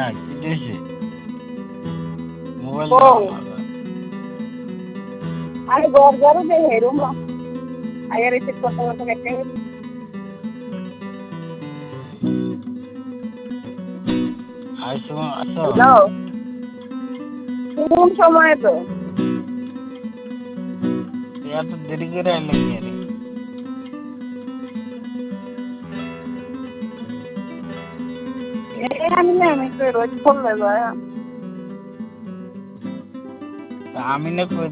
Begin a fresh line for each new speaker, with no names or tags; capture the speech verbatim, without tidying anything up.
কি দিয়েছে মোবাইল
কই আরে ঘর ঘর দে রুম আগে রিসিভ করতে করতে কেটে
আইসো আসো
হ্যালো কোন সময় তো
এত দেরি করে আইলে কি রে
এই আমি না আমি তো রোজ ফোন লই
আমি না